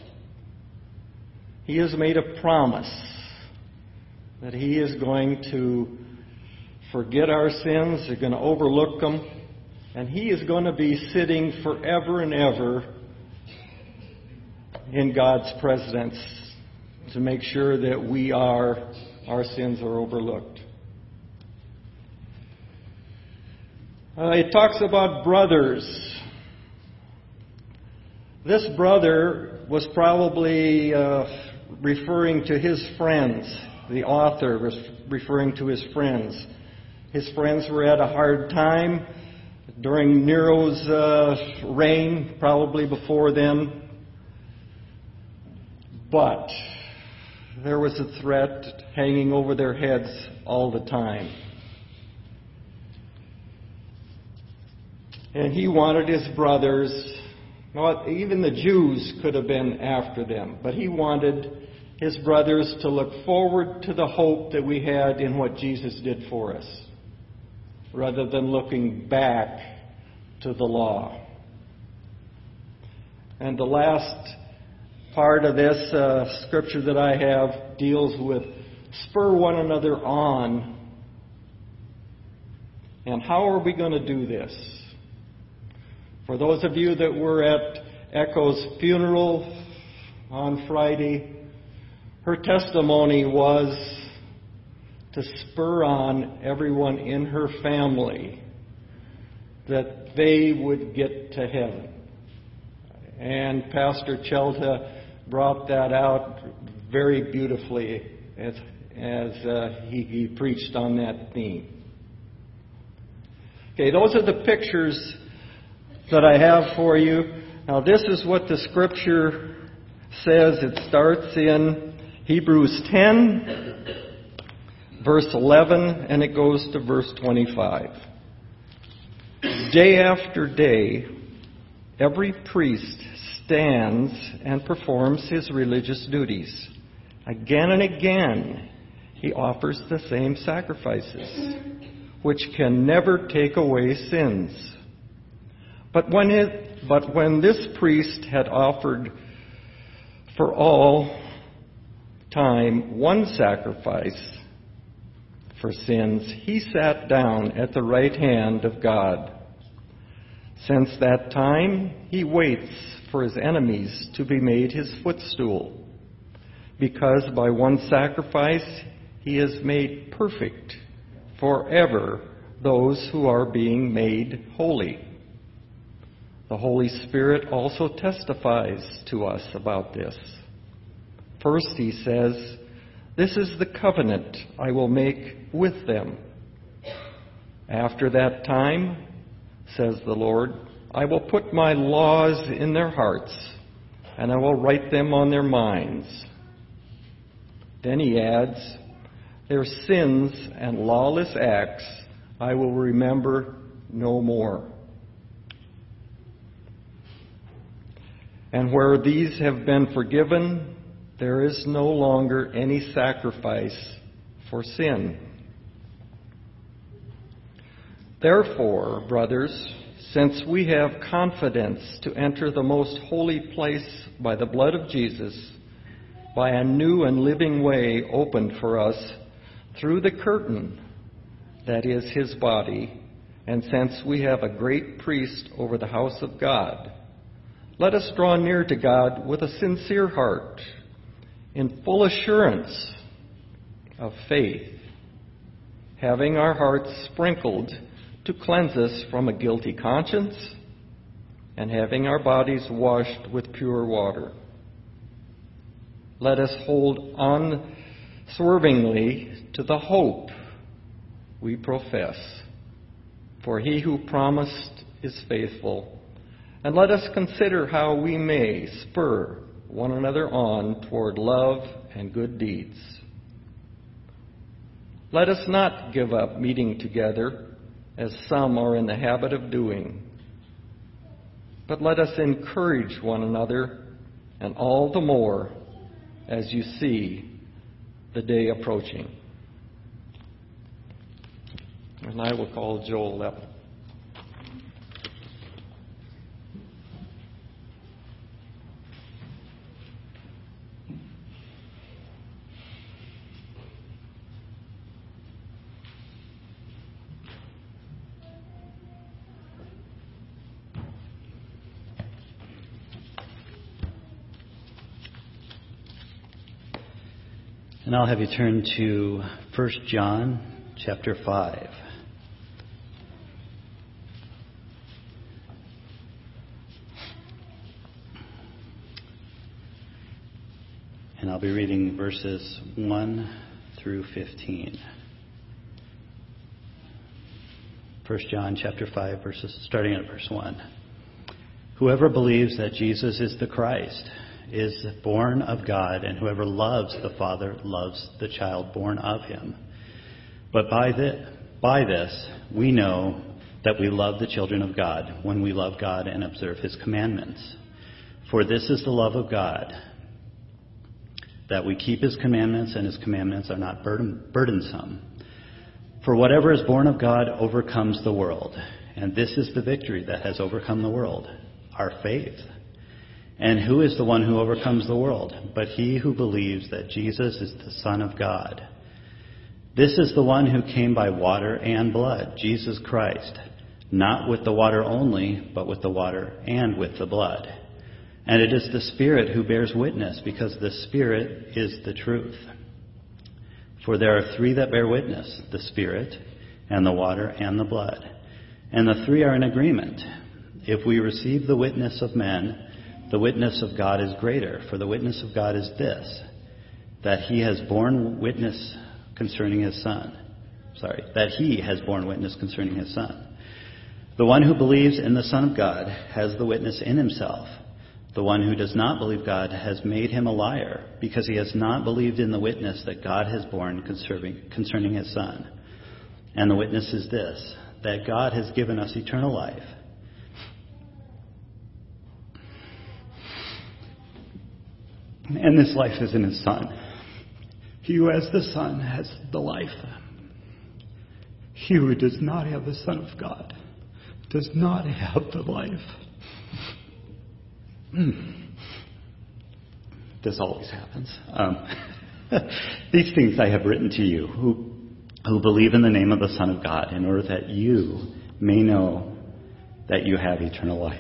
He has made a promise that he is going to forget our sins, they're going to overlook them, and he is going to be sitting forever and ever in God's presence to make sure that we are, our sins are overlooked. Uh, it talks about brothers. This brother was probably uh, referring to his friends. The author was referring to his friends. His friends were at a hard time during Nero's uh, reign, probably before then. But there was a threat hanging over their heads all the time. And he wanted his brothers, well, even the Jews could have been after them, but he wanted his brothers to look forward to the hope that we had in what Jesus did for us, rather than looking back to the law. And the last part of this uh, scripture that I have deals with spur one another on. And how are we going to do this? For those of you that were at Echo's funeral on Friday, her testimony was to spur on everyone in her family that they would get to heaven. And Pastor Chelta brought that out very beautifully as, as uh, he, he preached on that theme. Okay, those are the pictures that I have for you. Now, this is what the Scripture says. It starts in Hebrews ten, verse eleven, and it goes to verse twenty-five. Day after day, every priest stands and performs his religious duties. Again and again, he offers the same sacrifices, which can never take away sins. But when it, but when this priest had offered for all time one sacrifice for sins, he sat down at the right hand of God. Since that time, he waits for his enemies to be made his footstool, because by one sacrifice he has made perfect forever those who are being made holy. The Holy Spirit also testifies to us about this. First, he says, "This is the covenant I will make with them. After that time, says the Lord, I will put my laws in their hearts, and I will write them on their minds." Then he adds, "Their sins and lawless acts I will remember no more. And where these have been forgiven, there is no longer any sacrifice for sin. Therefore, brothers, since we have confidence to enter the most holy place by the blood of Jesus, by a new and living way opened for us through the curtain that is his body, and since we have a great priest over the house of God, let us draw near to God with a sincere heart, in full assurance of faith, having our hearts sprinkled to cleanse us from a guilty conscience, and having our bodies washed with pure water. Let us hold unswervingly to the hope we profess, for he who promised is faithful. And let us consider how we may spur one another on toward love and good deeds. Let us not give up meeting together, as some are in the habit of doing, but let us encourage one another, and all the more as you see the day approaching. And I will call Joel up. And I'll have you turn to First John chapter five. And I'll be reading verses one through fifteen. First John chapter five, verses starting at verse one. Whoever believes that Jesus is the Christ is born of God, and whoever loves the Father loves the child born of him. But by this, by this we know that we love the children of God, when we love God and observe his commandments. For this is the love of God, that we keep his commandments, and his commandments are not burden, burdensome. For whatever is born of God overcomes the world, and this is the victory that has overcome the world, our faith. And who is the one who overcomes the world but he who believes that Jesus is the Son of God? This is the one who came by water and blood, Jesus Christ, not with the water only, but with the water and with the blood. And it is the Spirit who bears witness, because the Spirit is the truth. For there are three that bear witness, the Spirit and the water and the blood. And the three are in agreement. If we receive the witness of men, the witness of God is greater, for the witness of God is this, that he has borne witness concerning his Son. Sorry, that he has borne witness concerning his Son. The one who believes in the Son of God has the witness in himself. The one who does not believe God has made him a liar, because he has not believed in the witness that God has borne concerning, concerning his Son. And the witness is this, that God has given us eternal life. And this life is in his Son. He who has the Son has the life. He who does not have the Son of God does not have the life. This always happens. Um, these things I have written to you who, who believe in the name of the Son of God, in order that you may know that you have eternal life.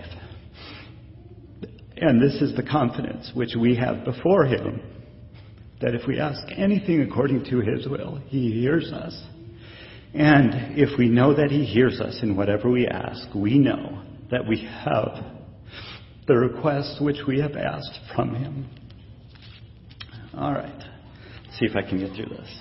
And this is the confidence which we have before him, that if we ask anything according to his will, he hears us. And if we know that he hears us in whatever we ask, we know that we have the request which we have asked from him. All right. Let's see if I can get through this.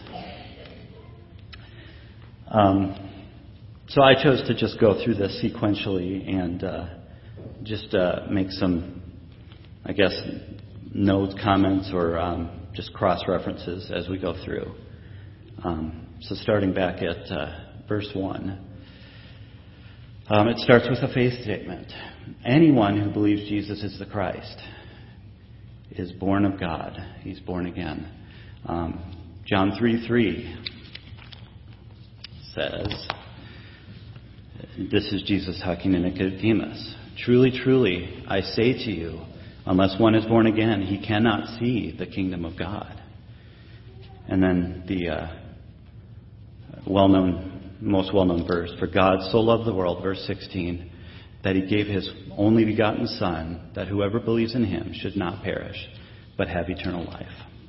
Um, so I chose to just go through this sequentially and uh, just uh, make some, I guess, notes, comments, or um, just cross-references as we go through. Um, so starting back at uh, verse one, um, it starts with a faith statement. Anyone who believes Jesus is the Christ is born of God. He's born again. Um, John three three says, this is Jesus talking to Nicodemus. Truly, truly, I say to you, unless one is born again, he cannot see the kingdom of God. And then the uh, well-known, most well-known verse, for God so loved the world, verse sixteen, that he gave his only begotten Son, that whoever believes in him should not perish, but have eternal life.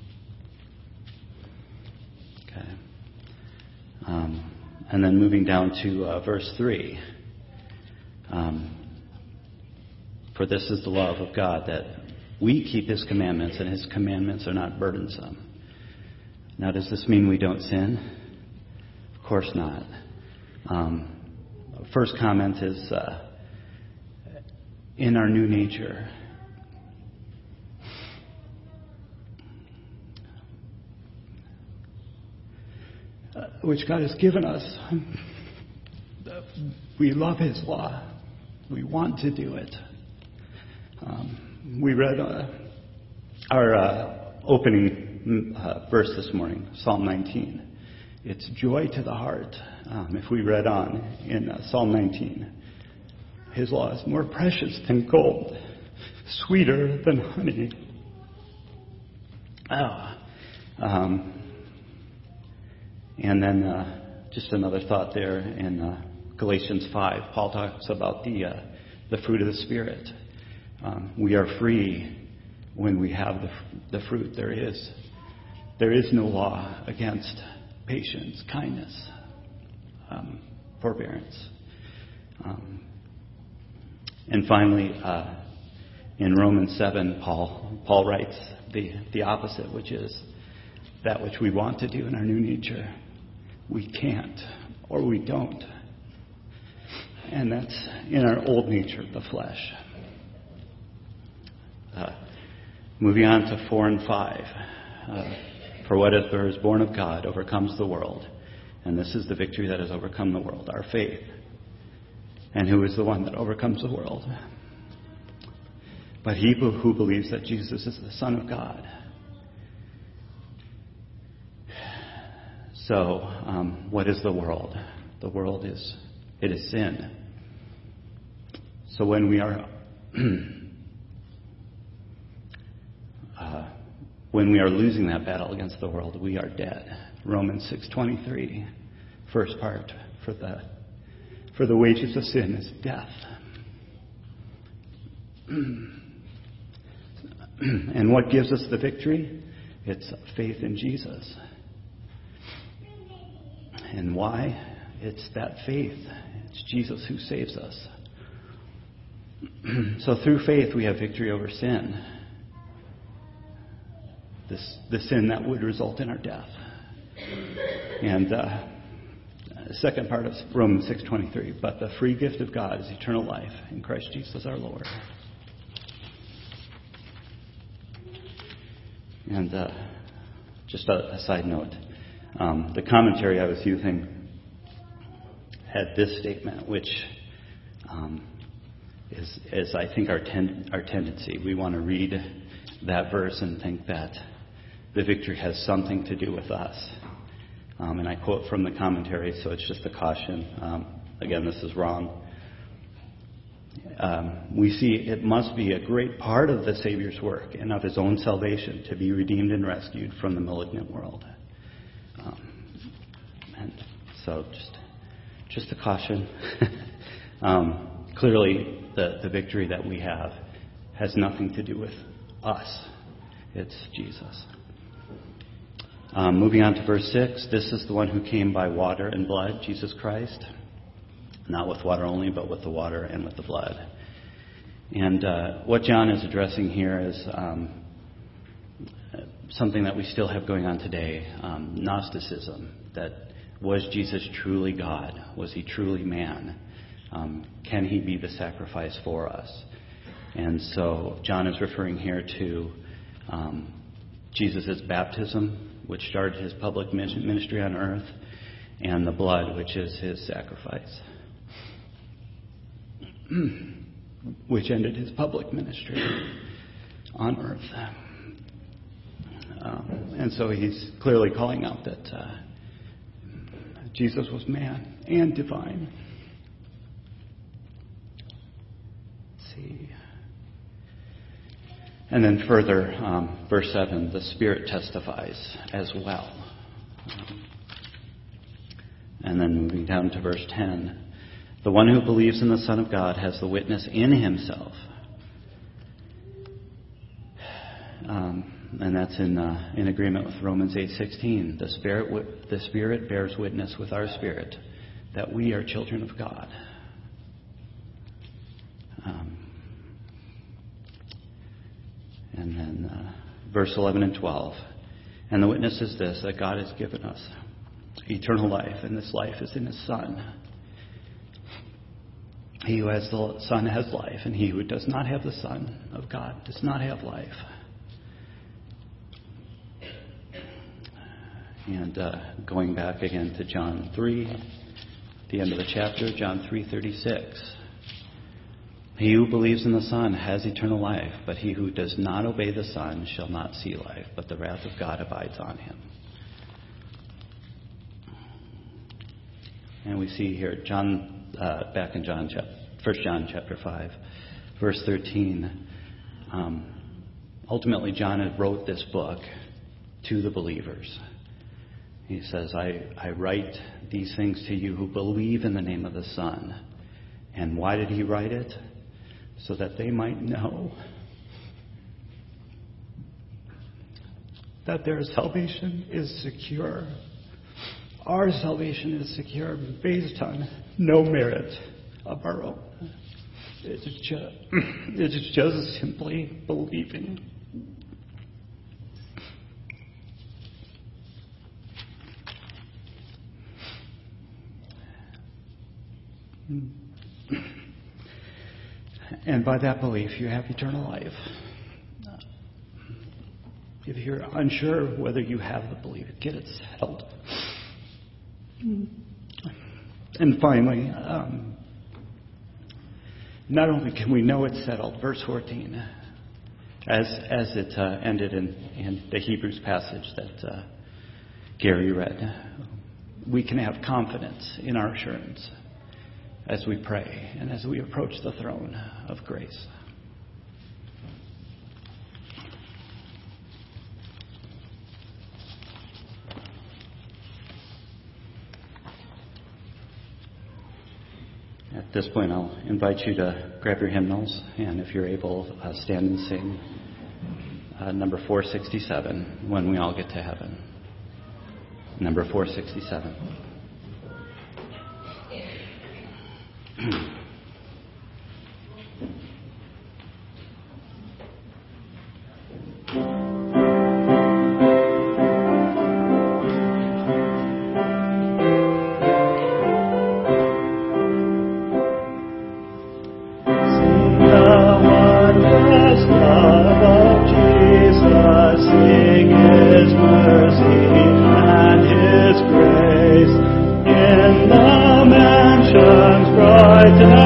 Okay. Um, and then moving down to uh, verse three. Um, for this is the love of God, that we keep his commandments, and his commandments are not burdensome. Now, does this mean we don't sin? Of course not. Um, first comment is, uh, in our new nature, uh, which God has given us, we love his law. We want to do it. Um, we read uh, our uh, opening uh, verse this morning, Psalm nineteen. It's joy to the heart. Um, if we read on in uh, Psalm nineteen, his law is more precious than gold, sweeter than honey. Oh. Um, and then uh, just another thought there in uh, Galatians five. Paul talks about the uh, the fruit of the Spirit. Um, we are free when we have the, the fruit. There is there is no law against patience, kindness, um, forbearance. Um, and finally, uh, in Romans seven, Paul Paul writes the, the opposite, which is that which we want to do in our new nature, we can't, or we don't. And that's in our old nature, the flesh. Uh, moving on to four and five. Uh, For whatever is born of God overcomes the world. And this is the victory that has overcome the world, our faith. And who is the one that overcomes the world? But he who believes that Jesus is the Son of God. So, um, what is the world? The world is, it is sin. So when we are, uh, when we are losing that battle against the world, we are dead. Romans six twenty-three, first part, for the for the wages of sin is death. And what gives us the victory? It's faith in Jesus. And why? It's that faith. It's Jesus who saves us. So through faith we have victory over sin. This the sin that would result in our death. And uh, the second part of Romans six twenty-three, but the free gift of God is eternal life in Christ Jesus our Lord. And uh, just a, a side note, um, the commentary I was using had this statement, which um, is, is I think our ten, our tendency. We want to read that verse and think that the victory has something to do with us. Um, and I quote from the commentary, so it's just a caution. Um, again, this is wrong. Um, we see it must be a great part of the Savior's work and of his own salvation to be redeemed and rescued from the malignant world. Um, and so just just a caution. um, clearly, the, the victory that we have has nothing to do with us. It's Jesus. Um, moving on to verse six, this is the one who came by water and blood, Jesus Christ. Not with water only, but with the water and with the blood. And uh, what John is addressing here is um, something that we still have going on today, um, Gnosticism. That was Jesus truly God? Was he truly man? Um, can he be the sacrifice for us? And so John is referring here to um, Jesus' baptism, which started his public ministry on earth, and the blood, which is his sacrifice, which ended his public ministry on earth. Um, and so he's clearly calling out that uh, Jesus was man and divine. Let's see. And then further, um, verse seven, the Spirit testifies as well. Um, and then moving down to verse ten, the one who believes in the Son of God has the witness in himself. Um, and that's in uh, in agreement with Romans eight sixteen. The Spirit w- the Spirit bears witness with our spirit that we are children of God. Um, and then uh, verse eleven and twelve. And the witness is this, that God has given us eternal life, and this life is in His Son. He who has the Son has life, and he who does not have the Son of God does not have life. And uh, going back again to John three, the end of the chapter, John three thirty-six. He who believes in the Son has eternal life, but he who does not obey the Son shall not see life, but the wrath of God abides on him. And we see here, John, uh, back in John, First John chapter five, verse thirteen. Um, ultimately, John had wrote this book to the believers. He says, I, I write these things to you who believe in the name of the Son. And why did he write it? So that they might know that their salvation is secure. Our salvation is secure based on no merit of our own. It's just, it's just simply believing. And by that belief, you have eternal life. If you're unsure whether you have the belief, get it settled. And finally, um, not only can we know it's settled, verse fourteen, as as it uh, ended in, in the Hebrews passage that uh, Gary read, we can have confidence in our assurance as we pray and as we approach the throne of grace. At this point, I'll invite you to grab your hymnals, and if you're able, uh, stand and sing uh, number four sixty-seven, When We All Get to Heaven. Number four sixty-seven. Tonight.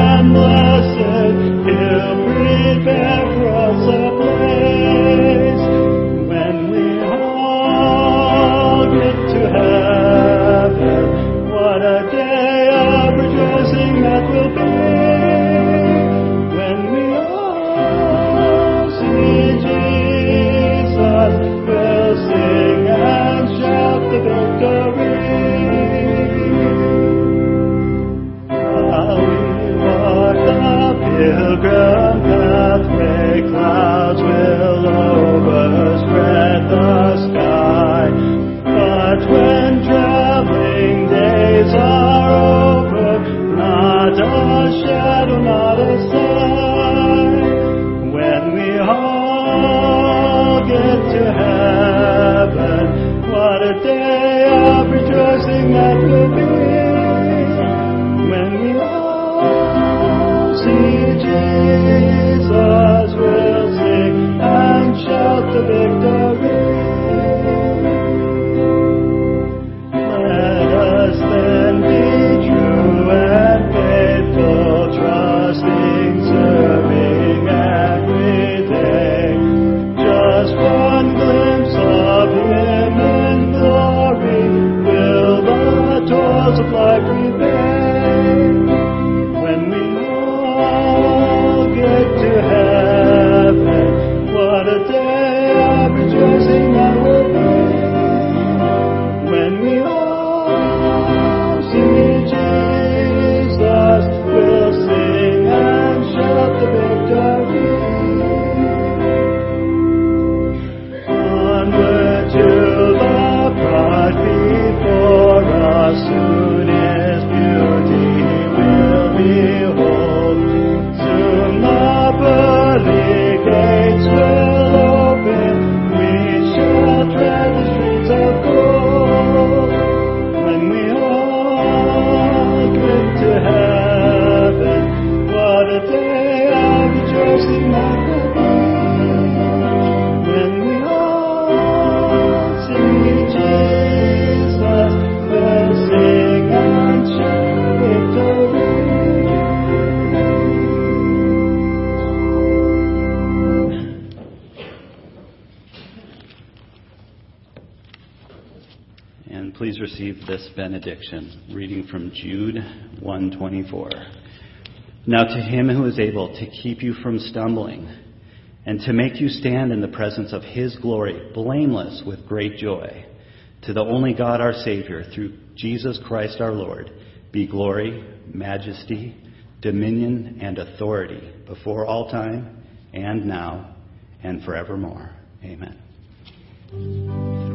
please receive this benediction, reading from Jude one twenty-four. Now to him who is able to keep you from stumbling and to make you stand in the presence of his glory, blameless with great joy, to the only God our Savior, through Jesus Christ our Lord, be glory, majesty, dominion, and authority before all time and now and forevermore. Amen.